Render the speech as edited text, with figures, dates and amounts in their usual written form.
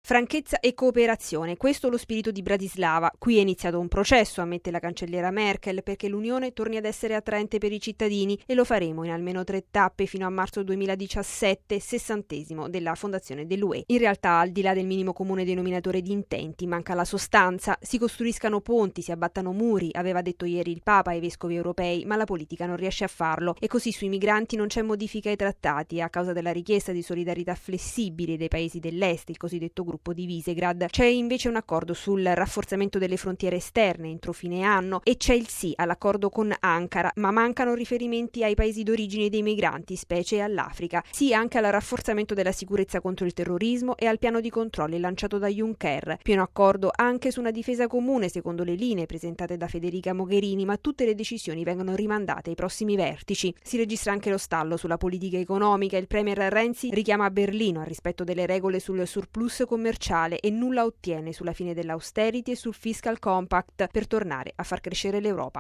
Franchezza e cooperazione, questo è lo spirito di Bratislava. Qui è iniziato un processo, ammette la cancelliera Merkel, perché l'Unione torni ad essere attraente per i cittadini e lo faremo in almeno 3 tappe fino a marzo 2017, 60° della fondazione dell'UE. In realtà, al di là del minimo comune denominatore di intenti, manca la sostanza. Si costruiscano ponti, si abbattano muri, aveva detto ieri il Papa ai vescovi europei, ma la politica non riesce a farlo. E così sui migranti non c'è modifica ai trattati a causa della richiesta di solidarietà flessibile dei paesi dell'Est, il cosiddetto gruppo di Visegrad. C'è invece un accordo sul rafforzamento delle frontiere esterne entro fine anno e c'è il sì all'accordo con Ankara, ma mancano riferimenti ai paesi d'origine dei migranti, specie all'Africa. Sì anche al rafforzamento della sicurezza contro il terrorismo e al piano di controlli lanciato da Juncker. Pieno accordo anche su una difesa comune secondo le linee presentate da Federica Mogherini, ma tutte le decisioni vengono rimandate ai prossimi vertici. Si registra anche lo stallo sulla politica economica. Il premier Renzi richiama Berlino al rispetto delle regole sul surplus commerciale e nulla ottiene sulla fine dell'austerity e sul fiscal compact per tornare a far crescere l'Europa.